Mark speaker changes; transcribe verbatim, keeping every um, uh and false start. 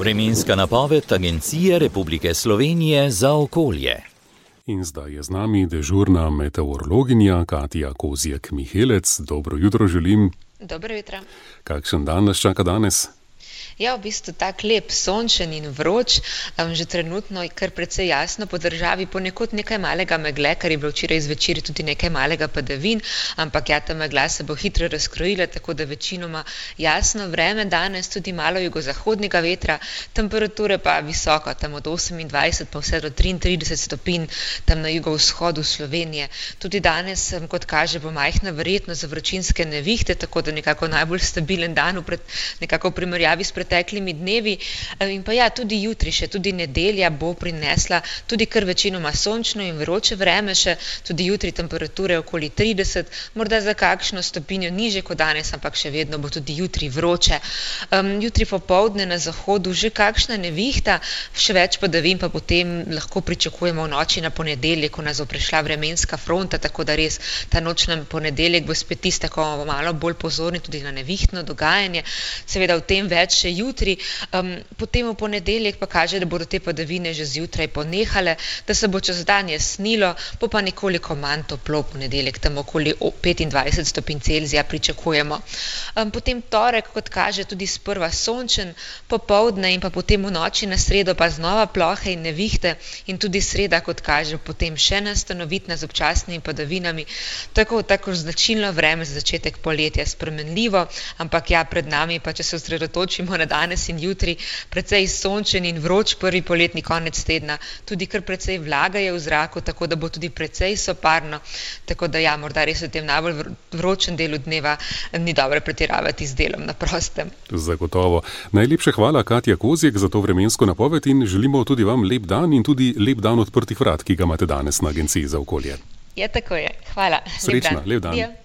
Speaker 1: Vremenska napoved Agencije Republike Slovenije za okolje.
Speaker 2: In zdaj je z nami dežurna meteorologinja Katja Kozjek-Mihelec. Dobro jutro želim.
Speaker 3: Dobro jutro.
Speaker 2: Kakšen dan nas čaka danes?
Speaker 3: Ja, v bistvu tak lep, sončen in vroč, um, že trenutno je kar precej jasno po državi, ponekod nekaj malega megle, kar je bilo včeraj zvečer tudi nekaj malega padavin, ampak ja, ta megla se bo hitro razkrojila, tako da večinoma jasno vreme, danes tudi malo jugozahodnega vetra, temperature pa visoko, tam od osemindvajset pa vse do triintrideset stopinj, tam na jugovzhodu Slovenije. Tudi danes, kot kaže, bo majhna verjetnost za vročinske nevihte, tako da nekako najbolj stabilen dan v pred, nekako v primerjavi s preteklimi dnevi. In pa ja, tudi jutri še, tudi nedelja bo prinesla tudi kar večinoma sončno in vroče vreme še, tudi jutri temperature okoli trideset, morda za kakšno stopinjo niže kot danes, ampak še vedno bo tudi jutri vroče. Um, jutri popoldne na zahodu že kakšna nevihta, še več padavin pa potem lahko pričakujemo v noči na ponedeljek, ko nas bo prišla vremenska fronta, tako da res ta noč na ponedeljek bo spet tista, ko bomo malo bolj pozorni tudi na nevihtno dogajanje. Seveda v tem več še jutri, um, potem v ponedeljek pa kaže, da bodo te padavine že zjutraj ponehale, da se bo čez dan jasnilo, bo pa nekoliko manj toplo v ponedeljek, tam okoli petindvajset stopinj Celzija pričakujemo. Um, potem torek, kot kaže, tudi sprva sončen, popoldne in pa potem v noči na sredo pa znova plohe in nevihte in tudi sreda, kot kaže, potem še nastanovitna z občasnimi padavinami, tako, tako značilno vreme za začetek poletja, spremenljivo, ampak ja, pred nami pa, če se osredotočimo na danes in jutri, precej sončen in vroč prvi poletni konec tedna, tudi kar precej vlaga je v zraku, tako da bo tudi precej soparno, tako da ja, morda res v tem najbolj vročem delu dneva ni dobro pretiravati z delom na prostem.
Speaker 2: Zagotovo. Najlepša hvala, Katja Kozjek, za to vremensko napoved in želimo tudi vam lep dan in tudi lep dan odprtih vrat, ki ga imate danes na Agenciji za okolje.
Speaker 3: Ja, tako je. Hvala.
Speaker 2: Srečno, lep dan.
Speaker 3: Lep dan.